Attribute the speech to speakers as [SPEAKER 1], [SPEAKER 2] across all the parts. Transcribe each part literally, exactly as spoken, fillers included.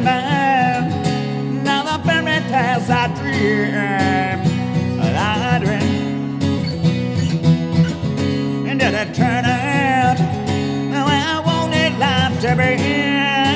[SPEAKER 1] and then, now the fairy tales I dream, I dream. And did it turn out the way I wanted life to be?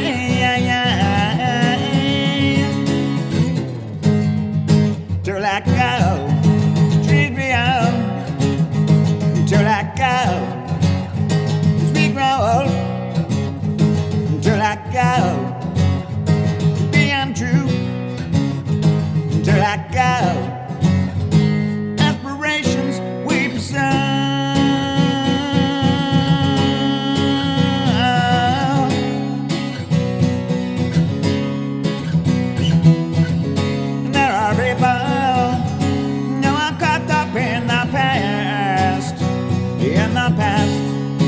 [SPEAKER 1] To let go, treat me out. To let go, as we grow old. To let go, be untrue. To let go, aspirations we pursue. There are people who are caught up in the past, in the past.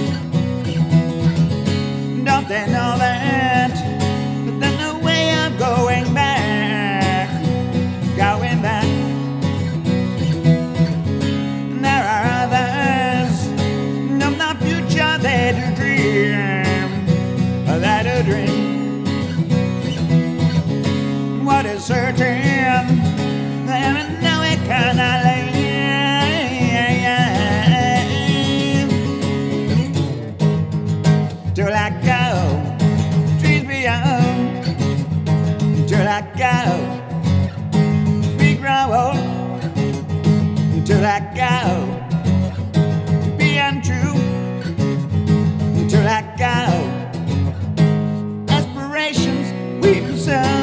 [SPEAKER 1] Don't they know that? But there's no way of going back, going back. And there are others of the future they do dream, they do dream. What is certain, there is no eternity. To let go, trees beyond. To let go, we grow old. To let go, be untrue. To let go, aspirations we pursue.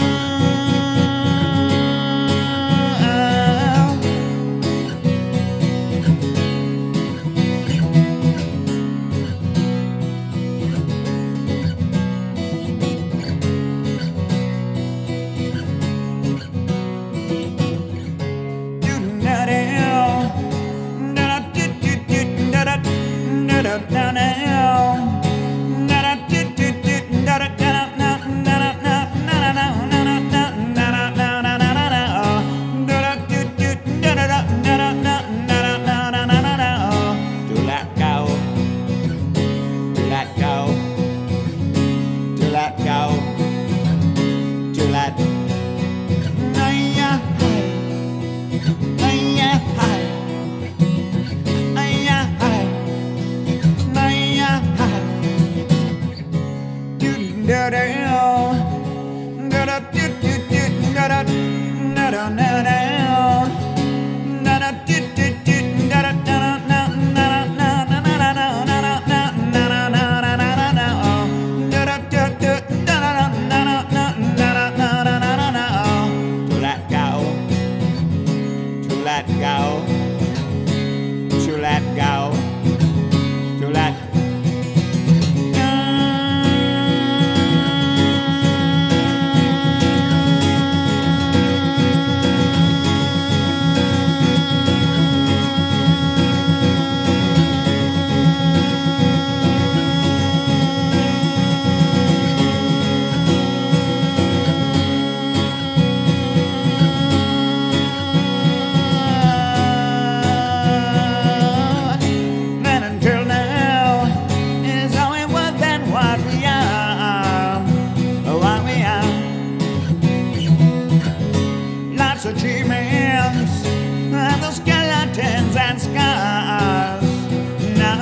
[SPEAKER 1] Achievements and the skeletons and scars. No,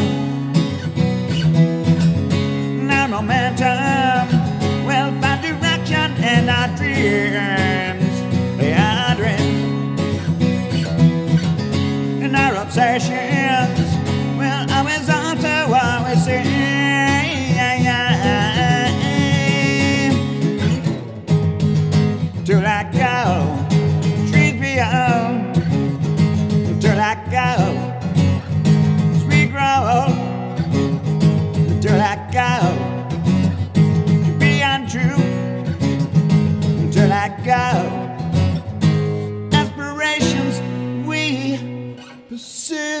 [SPEAKER 1] no momentum. We'll find direction in our dreams, our dreams, and our obsessions will always alter what we see. To let go, to let go, as we grow old. To let go, be untrue. To let go, aspirations we pursue.